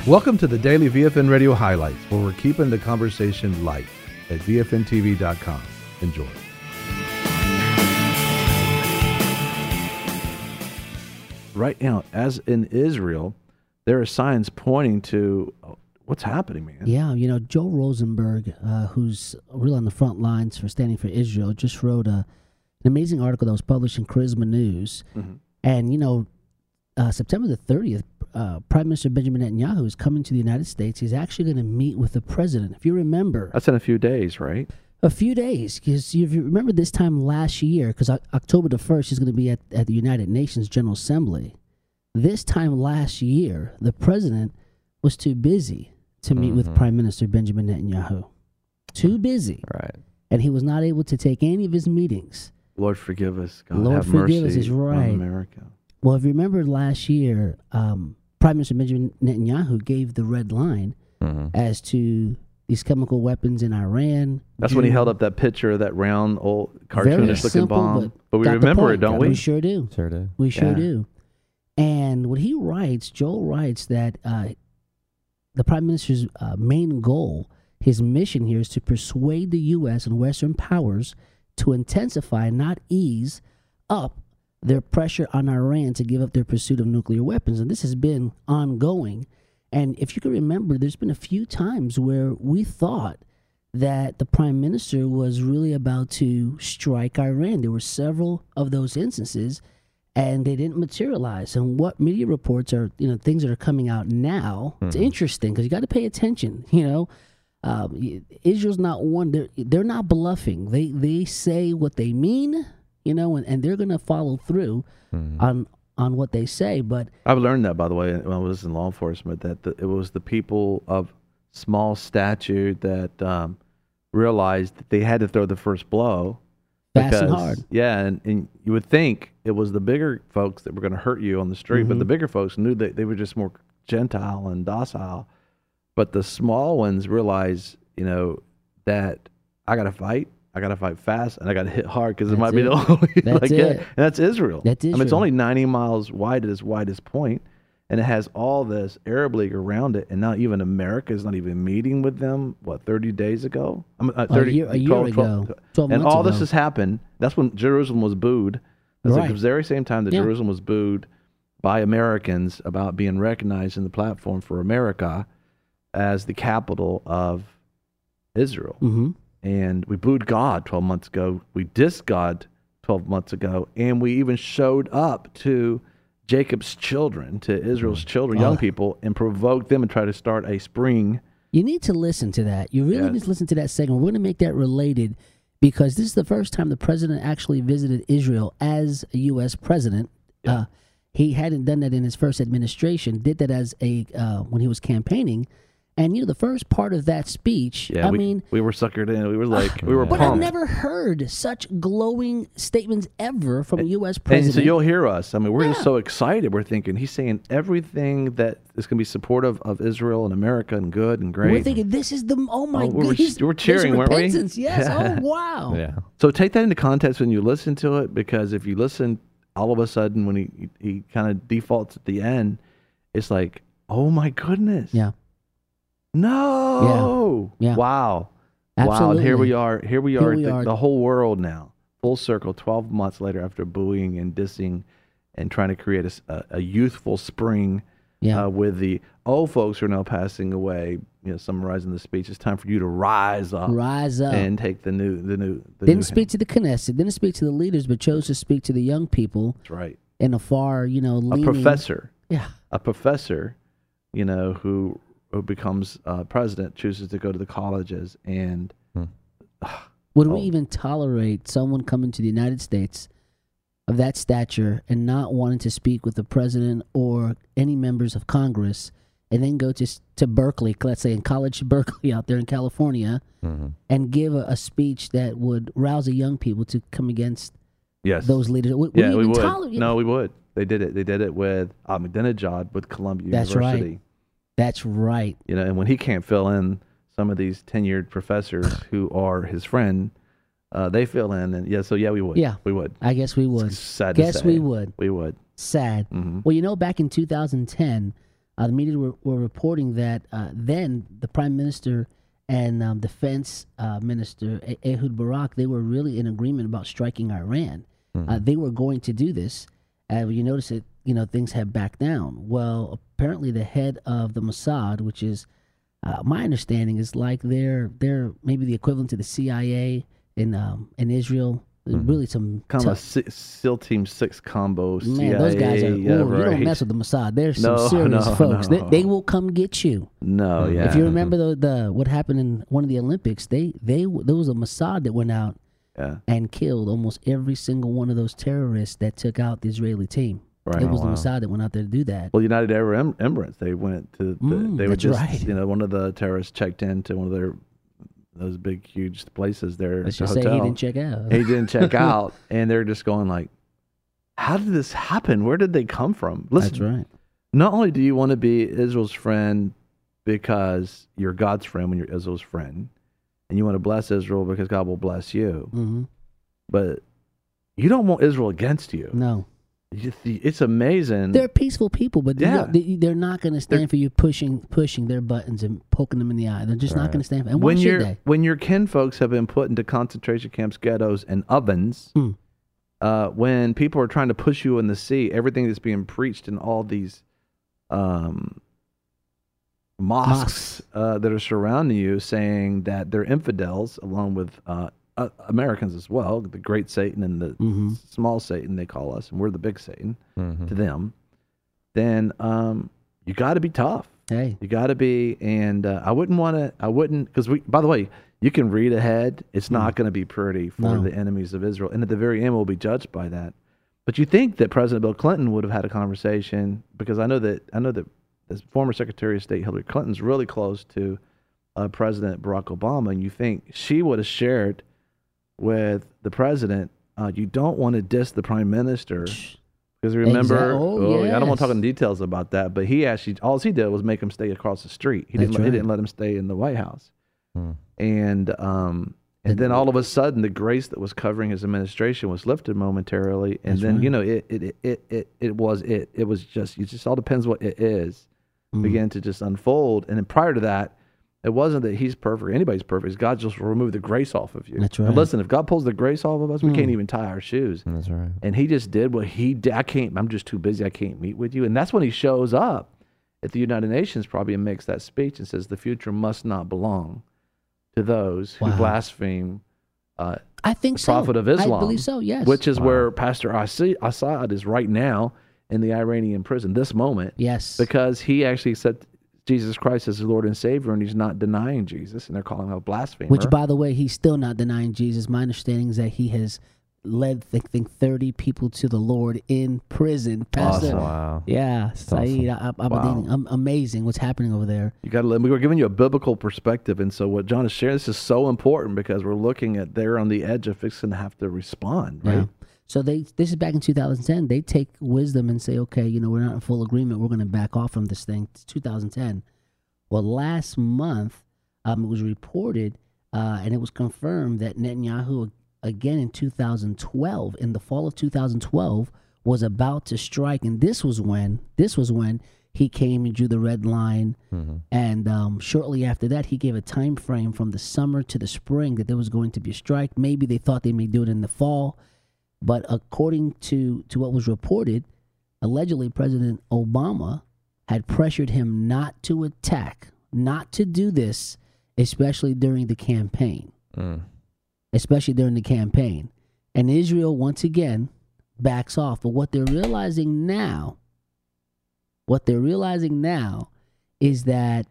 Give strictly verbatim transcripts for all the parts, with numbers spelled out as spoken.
Welcome to the Daily V F N Radio Highlights, where we're keeping the conversation light at V F N T V dot com. Enjoy. Right now, as in Israel, there are signs pointing to what's happening, man. Yeah, you know, Joel Rosenberg, uh, who's really on the front lines for standing for Israel, just wrote a, an amazing article that was published in Charisma News. Mm-hmm. And, you know, uh, September the thirtieth, uh, Prime Minister Benjamin Netanyahu is coming to the United States. He's actually going to meet with the president. If you remember. That's in a few days, right? A few days. Because if you remember this time last year, because October the first, he's going to be at, at the United Nations General Assembly. This time last year, the president was too busy to meet mm-hmm. with Prime Minister Benjamin Netanyahu. Too busy. Right. And he was not able to take any of his meetings. Lord forgive us. God Lord have forgive mercy us is right. on America. Well, if you remember last year, um, Prime Minister Benjamin Netanyahu gave the red line mm-hmm. as to these chemical weapons in Iran. That's June. when he held up that picture of that round old cartoonish-looking bomb. But, but we remember it, don't we? We sure do. Sure do. We sure yeah. do. And what he writes, Joel writes that uh, the Prime Minister's uh, main goal, his mission here, is to persuade the U S and Western powers to intensify, not ease up, their pressure on Iran to give up their pursuit of nuclear weapons. And this has been ongoing. And if you can remember, there's been a few times where we thought that the Prime Minister was really about to strike Iran. There were several of those instances, and they didn't materialize. And what media reports are, you know, things that are coming out now, mm-hmm. it's interesting because you got to pay attention, you know. Um, Israel's not one, they're, they're not bluffing. They they say what they mean, you know, and, and they're going to follow through mm-hmm. on on what they say. But I've learned that, by the way, when I was in law enforcement, that the, it was the people of small stature that um, realized that they had to throw the first blow. Fast because, and hard. Yeah, and, and you would think it was the bigger folks that were going to hurt you on the street, mm-hmm. but the bigger folks knew that they were just more gentile and docile. But the small ones realize, you know, that I got to fight. I got to fight fast, and I got to hit hard because it might it. be the only. That's like, it. yeah, and that's Israel. That's Israel. I mean, it's only ninety miles wide at its widest point, and it has all this Arab League around it, and not even America is not even meeting with them. What, thirty days ago? I mean, uh, thirty, a year, a year twelve, ago, twelve, twelve and months all ago. this has happened. That's when Jerusalem was booed. That's right. like the very same time that yeah. Jerusalem was booed by Americans about being recognized in the platform for America as the capital of Israel. Mm-hmm. And we booed God twelve months ago. We dissed God twelve months ago. And we even showed up to Jacob's children, to Israel's children, young oh. people, and provoked them and tried to start a spring. You need to listen to that. You really yes. need to listen to that segment. We're going to make that related because this is the first time the president actually visited Israel as a U S president. Yeah. Uh, he hadn't done that in his first administration, did that as a uh, when he was campaigning. And, you know, the first part of that speech, yeah, I we, mean... We were suckered in. We were like, we were But pumped. I've never heard such glowing statements ever from a U S president. And so you'll hear us. I mean, we're yeah. just so excited. We're thinking he's saying everything that is going to be supportive of Israel and America and good and great. We're thinking this is the, oh, my oh, we were, goodness. we were cheering, weren't we? Yes. Yeah. Oh, wow. Yeah. So take that into context when you listen to it, because if you listen, all of a sudden when he, he kind of defaults at the end, it's like, oh, my goodness. Yeah. No. Yeah. Yeah. Wow. Absolutely. Wow. And here we are. Here we are. Here we the, are. the whole world now, full circle, twelve months later after booing and dissing and trying to create a, a, a youthful spring yeah. uh, with the old folks who are now passing away, you know, summarizing the speech. It's time for you to rise up. Rise up. And take the new, the new, the Didn't new speak to the Knesset, didn't speak to the leaders, but chose to speak to the young people. That's right. In a far, you know, leaning, A professor. Yeah. A professor, you know, who who becomes uh, president, chooses to go to the colleges and... Hmm. Uh, Would oh. we even tolerate someone coming to the United States of that stature and not wanting to speak with the president or any members of Congress and then go to to Berkeley, let's say in College Berkeley out there in California, mm-hmm. and give a, a speech that would rouse the young people to come against yes. those leaders? Would, yeah, would we would. Toler- no, we would. They did it. They did it with Ahmadinejad with Columbia That's University. Right. That's right. You know, and when he can't fill in some of these tenured professors who are his friend, uh, they fill in. And yeah, so yeah, we would. Yeah, we would. I guess we would. It's sad guess to say. we would. We would. Sad. Mm-hmm. Well, you know, back in two thousand ten, Uh, the media were, were reporting that uh, then the prime minister and um, defense uh, minister eh- Ehud Barak, they were really in agreement about striking Iran. Mm-hmm. Uh, they were going to do this. Uh, you notice that, you know, things have backed down. Well, apparently the head of the Mossad, which is, uh, my understanding is like they're they're maybe the equivalent to the C I A in um, in Israel. Mm-hmm. Really some kind tough, of a SEAL Team Six combo. Man, C I A, those guys are. yeah, Ooh, right. You don't mess with the Mossad. They're some No, serious no, folks. no. They, they will come get you. No, yeah. If you remember the, the what happened in one of the Olympics, they they there was a Mossad that went out yeah. and killed almost every single one of those terrorists that took out the Israeli team. Right. It was Oh, the wow. Mossad that went out there to do that. Well, United Arab Em- Emirates, they went to. The, Mm, they were that's just, right. you know, one of the terrorists checked into one of their those big, huge places there. Let's at the just say he hotel. didn't check out. He didn't check out, and they're just going like, "How did this happen? Where did they come from?" Listen, That's right. not only do you want to be Israel's friend because you're God's friend when you're Israel's friend, and you want to bless Israel because God will bless you, Mm-hmm. but you don't want Israel against you. No, You- It's amazing. they're peaceful people, but you Yeah. know, they, they're not going to stand They're- for you pushing pushing their buttons and poking them in the eye. They're just not Right. going to stand for. And why when should your they? when your kin folks have been put into concentration camps, ghettos, and ovens, Hmm. uh, when people are trying to push you in the sea, everything that's being preached in all these um, mosques uh, that are surrounding you, saying that they're infidels, along with uh, uh, Americans as well, the great Satan and the Mm-hmm. small Satan, they call us, and we're the big Satan Mhm. to them. Then um, you got to be tough. Hey, You got to be, and uh, I wouldn't want to. I wouldn't, because we. By the way, you can read ahead. It's not going to be pretty for No. the enemies of Israel, and at the very end, we'll be judged by that. But you think that President Bill Clinton would have had a conversation, because I know that I know that the former Secretary of State Hillary Clinton's really close to uh, President Barack Obama, and you think she would have shared with the president. Uh, you don't want to diss the prime minister. Because remember, Exact- oh, I don't want to talk yes. in details about that, but he actually, all he did was make him stay across the street. He didn't, That's let, he right. didn't let him stay in the White House. Hmm. And um, and And- then all of a sudden, the grace that was covering his administration was lifted momentarily, and That's then right. you know it it, it it it it was it it was just it just all depends what it is Mm. began to just unfold. And then prior to that, it wasn't that he's perfect, anybody's perfect. God just removed the grace off of you. That's And right. listen, if God pulls the grace off of us, we Mm. can't even tie our shoes. That's right. And he just did what he did. I can't, I'm just too busy. I can't meet with you. And that's when he shows up at the United Nations probably and makes that speech and says, the future must not belong to those who Wow. blaspheme uh, I think the so. prophet of Islam. I believe so. Yes. which is Wow. where Pastor Assad Assad is right now in the Iranian prison, this moment, yes. because he actually said Jesus Christ as his Lord and Savior, and he's not denying Jesus, and they're calling him a blasphemer. Which, by the way, he's still not denying Jesus. My understanding is that he has led, I think, thirty people to the Lord in prison. Pastor, Awesome. Wow. yeah, Saeed Ab- Abedin, am- amazing what's happening over there. You got to. We were giving you a biblical perspective, and so what John is sharing, this is so important because we're looking at they're on the edge of fixing to have to respond, right? Yeah. So they this is back in two thousand ten. They take wisdom and say, okay, you know, we're not in full agreement. We're going to back off from this thing. It's two thousand ten. Well, last month, um, it was reported uh, and it was confirmed that Netanyahu, again in two thousand twelve, in the fall of two thousand twelve, was about to strike. And this was when this was when he came and drew the red line. Mhm. And um, shortly after that, he gave a time frame from the summer to the spring that there was going to be a strike. Maybe they thought they may do it in the fall. But according to, to what was reported, allegedly President Obama had pressured him not to attack, not to do this, especially during the campaign, Mm. especially during the campaign. And Israel, once again, backs off. But what they're realizing now, what they're realizing now is that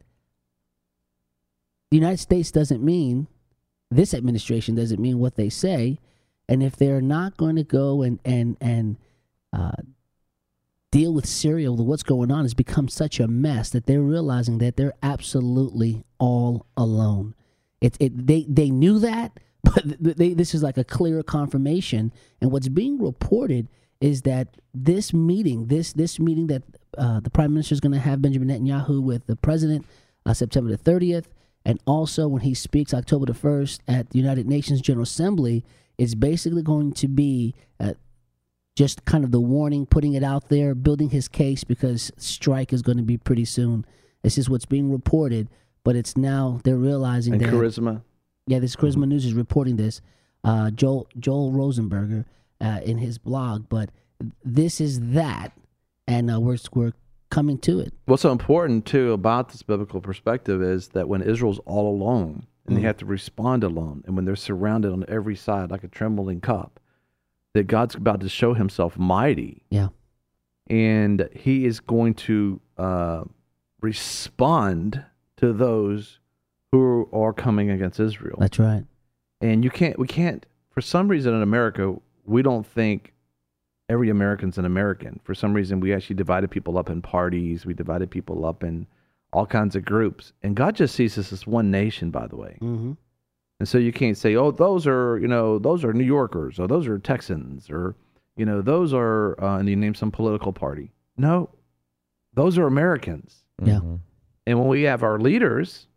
the United States doesn't mean, this administration doesn't mean what they say. And if they're not going to go and and and uh, deal with Syria, what's going on has become such a mess that they're realizing that they're absolutely all alone. It it they they knew that, but they, this is like a clear confirmation. And what's being reported is that this meeting, this this meeting that uh, the prime minister is going to have, Benjamin Netanyahu, with the president, uh, September the thirtieth, and also when he speaks October the first at the United Nations General Assembly, it's basically going to be uh, just kind of the warning, putting it out there, building his case because strike is going to be pretty soon. This is what's being reported, but it's now they're realizing and that. Charisma. Yeah, this Charisma mm-hmm. News is reporting this. Uh, Joel Joel Rosenberger uh, in his blog, but this is that, and uh, we're we're coming to it. What's so important too about this biblical perspective is that when Israel's all alone and mm. they have to respond alone, and when they're surrounded on every side like a trembling cup, that God's about to show himself mighty. Yeah. And he is going to uh, respond to those who are coming against Israel. That's right. And you can't, we can't, for some reason in America, we don't think every American's an American. For some reason, we actually divided people up in parties. We divided people up in all kinds of groups. And God just sees us as one nation, by the way. Mm-hmm. And so you can't say, oh, those are, you know, those are New Yorkers, or those are Texans, or, you know, those are, uh, and you name some political party. No, those are Americans. Yeah. Mm-hmm. And when we have our leaders,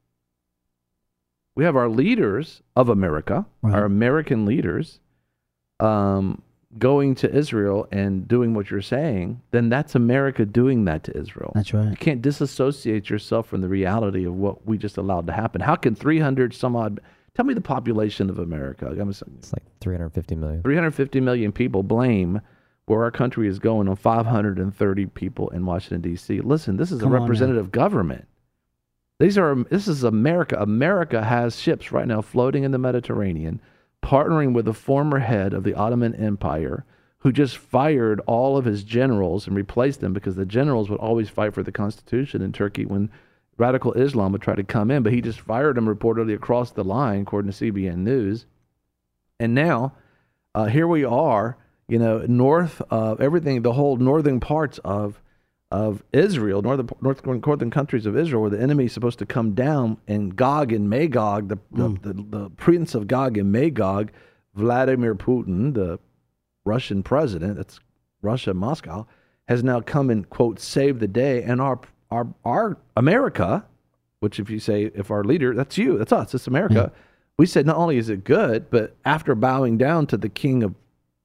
we have our leaders of America, right. our American leaders, um, going to Israel and doing what you're saying, then that's America doing that to Israel. That's right. You can't disassociate yourself from the reality of what we just allowed to happen. How can three hundred some odd, tell me the population of America. I'm it's like three hundred fifty million. three hundred fifty million people blame where our country is going on five hundred thirty people in Washington, D C. Listen, this is Come a representative government. These are, this is America. America has ships right now floating in the Mediterranean, partnering with the former head of the Ottoman Empire, who just fired all of his generals and replaced them because the generals would always fight for the Constitution in Turkey when radical Islam would try to come in, but he just fired them reportedly across the line, according to C B N News. And now, uh, here we are, you know, north of everything, the whole northern parts of of Israel, northern north northern countries of Israel, where the enemy is supposed to come down, and Gog and Magog, the Mm. the, the, the prince of Gog and Magog, Vladimir Putin, the Russian president, that's Russia, Moscow, has now come and, quote, saved the day. And our our our America, which if you say, if our leader, that's you, that's us, it's America. Yeah. We said not only is it good, but after bowing down to the king of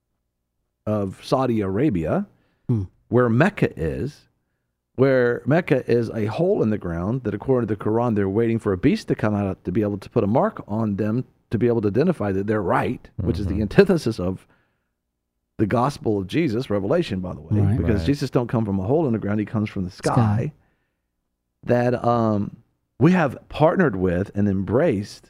of Saudi Arabia, Mm. where Mecca is, where Mecca is a hole in the ground that, according to the Quran, they're waiting for a beast to come out to be able to put a mark on them to be able to identify that they're right, which is the Mhm. antithesis of the gospel of Jesus, Revelation, by the way, Right. because Right. Jesus don't come from a hole in the ground, he comes from the sky. Sky. That um, we have partnered with and embraced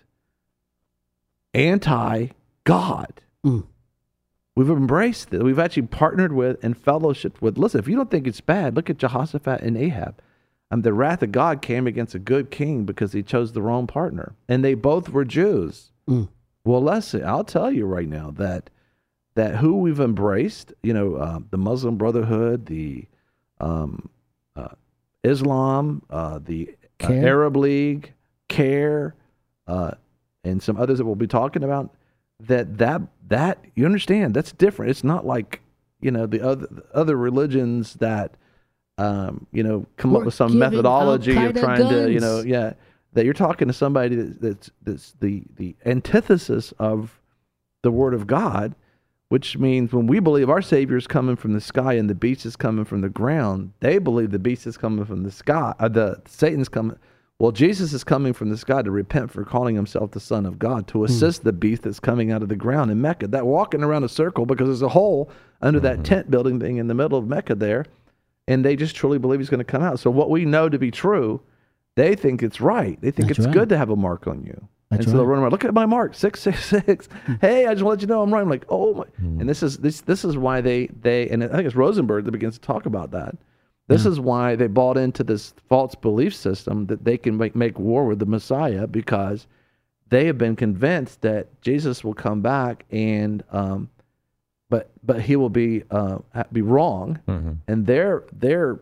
anti-God. Mm. We've embraced it. We've actually partnered with and fellowshiped with. Listen, if you don't think it's bad, look at Jehoshaphat and Ahab. Um, the wrath of God came against a good king because he chose the wrong partner. And they both were Jews. Mm. Well, listen, I'll tell you right now that that who we've embraced, you know, uh, the Muslim Brotherhood, the um, uh, Islam, uh, the uh, Care. Arab League, CARE, uh, and some others that we'll be talking about, that that that you understand, that's different. It's not like, you know, the other the other religions that um, you know, come We're up with some giving methodology of Al-Qaeda trying to, you guns. know, yeah, that you're talking to somebody that's that's, that's the the antithesis of the Word of God, which means when we believe our Savior is coming from the sky and the beast is coming from the ground, they believe the beast is coming from the sky. Uh, the Satan's coming. Well, Jesus is coming from the sky to repent for calling himself the Son of God, to assist mm. the beast that's coming out of the ground in Mecca. That walking around a circle because there's a hole under mm-hmm. that tent building thing in the middle of Mecca there, and they just truly believe he's going to come out. So what we know to be true, they think it's right. They think That's it's right. good to have a mark on you. That's and so they'll right. run around, look at my mark, six six six. Hey, I just want to let you know I'm right. I'm like, oh my. Mm. And this is this this is why they they and I think it's Rosenberg that begins to talk about that. This Yeah. is why they bought into this false belief system that they can make, make war with the Messiah, because they have been convinced that Jesus will come back and um, but but he will be uh, be wrong, Mm-hmm. and their their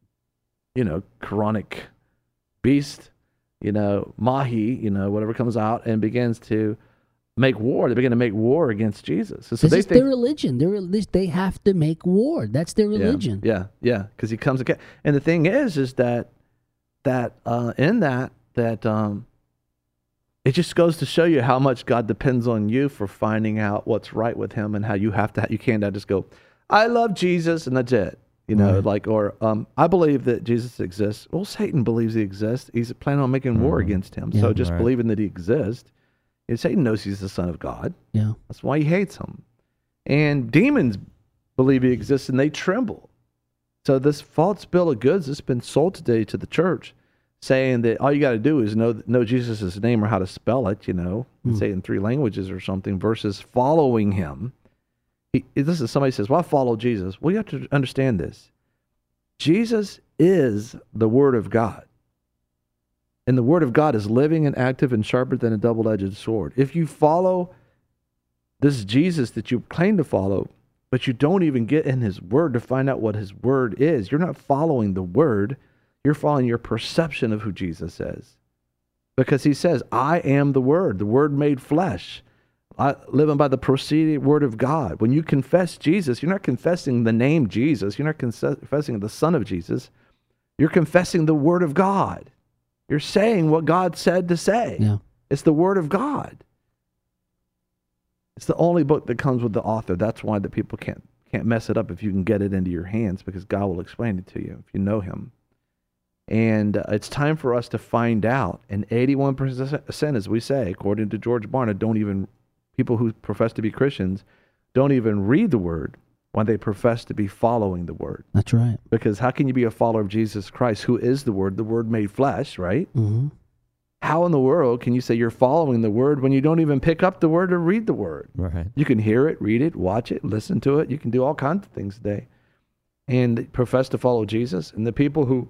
you know Quranic beast, you know Mahi, you know whatever comes out and begins to make war. They begin to make war against Jesus. So This they is think their religion. Their relig- they have to make war. That's their religion. Yeah, yeah, because he comes again. And the thing is, is that that uh, in that that um, it just goes to show you how much God depends on you for finding out what's right with Him, and how you have to. You can't just go, I love Jesus, and that's it. You know, Right. like, or um, I believe that Jesus exists. Well, Satan believes he exists. He's planning on making war Mhm. against him. Yeah. So just Right. believing that he exists, and Satan knows he's the Son of God. Yeah. That's why he hates him. And demons believe he exists, and they tremble. So this false bill of goods that's been sold today to the church, saying that all you got to do is know know Jesus' name or how to spell it, you know, and Mm. say it in three languages or something, versus following him. He, this is somebody says, "Well, I follow Jesus." Well, you have to understand this. Jesus is the Word of God, and the Word of God is living and active and sharper than a double-edged sword. If you follow this Jesus that you claim to follow, but you don't even get in His Word to find out what His Word is, you're not following the Word. You're following your perception of who Jesus is, because He says, "I am the Word, the Word made flesh." I, living by the proceeding word of God. When you confess Jesus, you're not confessing the name Jesus. You're not confessing the Son of Jesus. You're confessing the word of God. You're saying what God said to say. Yeah. It's the word of God. It's the only book that comes with the author. That's why the people can't can't mess it up if you can get it into your hands, because God will explain it to you if you know Him. And uh, it's time for us to find out. And eighty-one percent, as we say, according to George Barna, don't even people who profess to be Christians don't even read the word when they profess to be following the word. That's right. Because how can you be a follower of Jesus Christ, who is the word, the word made flesh, right? Mm-hmm. How in the world can you say you're following the word when you don't even pick up the word or read the word? Right. You can hear it, read it, watch it, listen to it. You can do all kinds of things today. And profess to follow Jesus. And the people who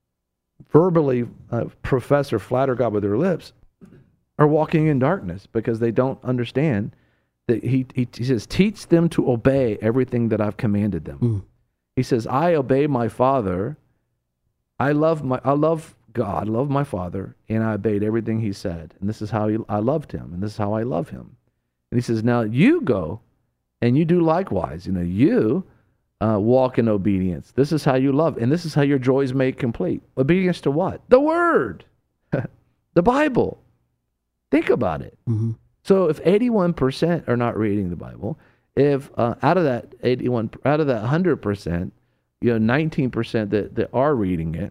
verbally uh, profess or flatter God with their lips are walking in darkness, because they don't understand that he, he, he says, teach them to obey everything that I've commanded them. Mm. He says, I obey my Father. I love my, I love God, love my Father, and I obeyed everything He said. And this is how he, I loved Him, and this is how I love Him. And He says, now you go and you do likewise. You know, you uh, walk in obedience. This is how you love, and this is how your joy is made complete. Obedience to what? The Word, the Bible. Think about it. Mm-hmm. So if eighty-one percent are not reading the Bible, if uh, out of that eighty-one, out of that one hundred percent, you know, nineteen percent that, that are reading it,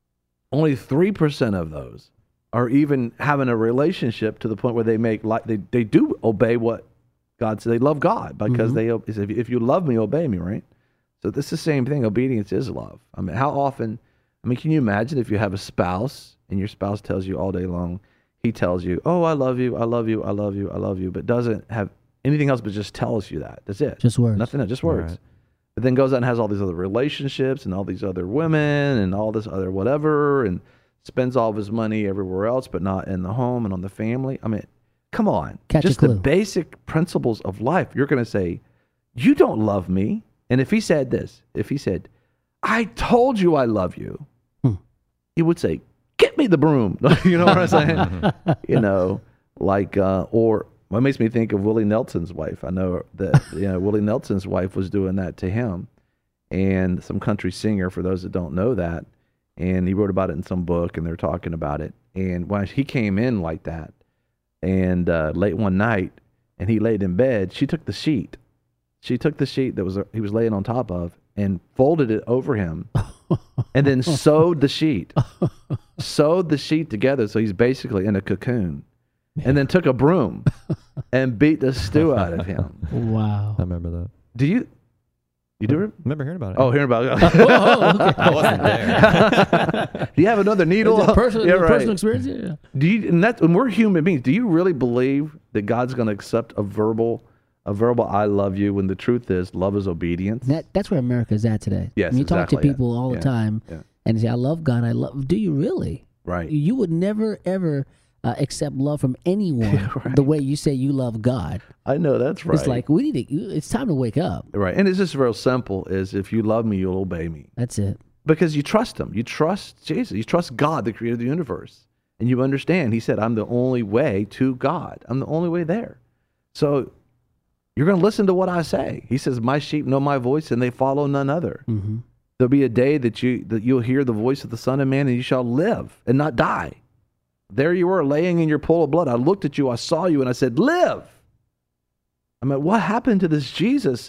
only three percent of those are even having a relationship to the point where they make like they, they do obey what God said. They love God because Mhm. they, if, if you love me, obey me, right? So this is the same thing. Obedience is love. I mean, how often, I mean, can you imagine if you have a spouse and your spouse tells you all day long, he tells you, oh, I love you, I love you, I love you, I love you, but doesn't have anything else but just tells you that. That's it. Just words. Nothing else, just words. Right. But then goes out and has all these other relationships and all these other women and all this other whatever, and spends all of his money everywhere else, but not in the home and on the family. I mean, come on. Catch a just the clue. basic principles of life. You're going to say, you don't love me. And if he said this, if he said, I told you I love you, Hmm. he would say, get me the broom. You know what I'm saying? You know, like, uh, or what makes me think of Willie Nelson's wife. I know that, you know, Willie Nelson's wife was doing that to him, and some country singer, for those that don't know that. And he wrote about it in some book, and they're talking about it. And when he came in like that, and uh, late one night, and he laid in bed, she took the sheet. She took the sheet that was he was laying on top of and folded it over him, and then sewed the sheet, sewed the sheet together, so he's basically in a cocoon, and then took a broom and beat the stew out of him. Wow. I remember that. Do you? You do it? Remember hearing about it? Oh, hearing about it. Whoa, okay. I wasn't there. Do you have another needle? Is it personal, Yeah, personal right. experience? Yeah. Do you? And that, and we're human beings. Do you really believe that God's going to accept a verbal, a verbal "I love you" when the truth is love is obedience? That, that's where America is at today. Yes, When you talk to exactly, yeah. people all the Yeah, time yeah. and they say, I love God, I love, do you really? Right. You would never, ever uh, accept love from anyone Yeah, right. the way you say you love God. I know that's right. It's like, we need to, it's time to wake up. right, and it's just real simple: is if you love me, you'll obey me That's it. because you trust Him. You trust Jesus. You trust God, the Creator of the universe, and you understand. He said, "I'm the only way to God. I'm the only way there." So you're going to listen to what I say. He says, "My sheep know my voice, and they follow none other." Mm-hmm. There'll be a day that you that you'll hear the voice of the Son of Man, and you shall live and not die. There you were, laying in your pool of blood. I looked at you, I saw you, and I said, "Live." I mean, what happened to this Jesus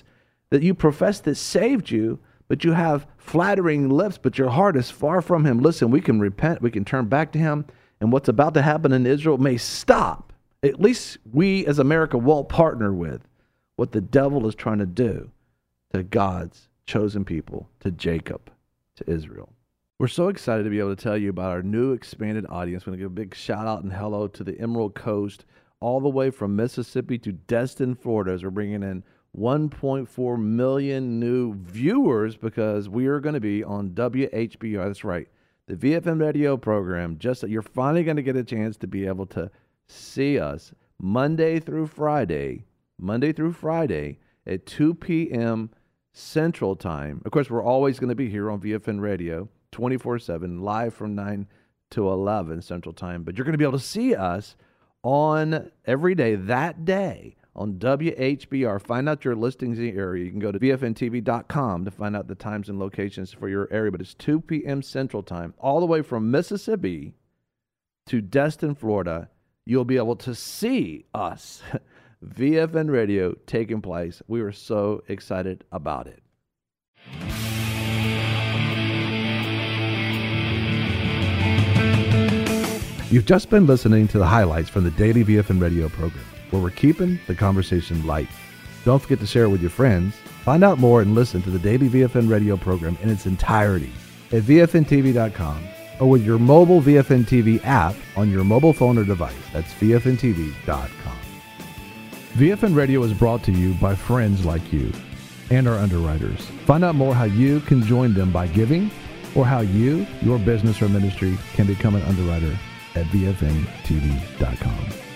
that you profess that saved you, but you have flattering lips, but your heart is far from him. Listen, we can repent, we can turn back to him, and what's about to happen in Israel may stop. At least we as America won't partner with what the devil is trying to do to God's chosen people, to Jacob, to Israel. We're so excited to be able to tell you about our new expanded audience. We're going to give a big shout out and hello to the Emerald Coast, all the way from Mississippi to Destin, Florida, as we're bringing in one point four million new viewers because we are going to be on W H B R. That's right, the V F M radio program. Just you're finally going to get a chance to be able to see us Monday through Friday, Monday through Friday at two p.m. Central Time. Of course, we're always going to be here on V F N Radio twenty-four seven, live from nine to eleven Central Time. But you're going to be able to see us on every day that day on W H B R. Find out your listings in the area. You can go to V F N T V dot com to find out the times and locations for your area. But it's two p.m. Central Time, all the way from Mississippi to Destin, Florida. You'll be able to see us, V F N Radio, taking place. We are so excited about it. You've just been listening to the highlights from the daily V F N Radio program, where we're keeping the conversation light. Don't forget to share it with your friends. Find out more and listen to the daily V F N Radio program in its entirety at V F N T V dot com or with your mobile V F N T V app on your mobile phone or device. That's V F N T V dot com. V F N Radio is brought to you by friends like you and our underwriters. Find out more how you can join them by giving or how you, your business or ministry can become an underwriter at V F N T V dot com.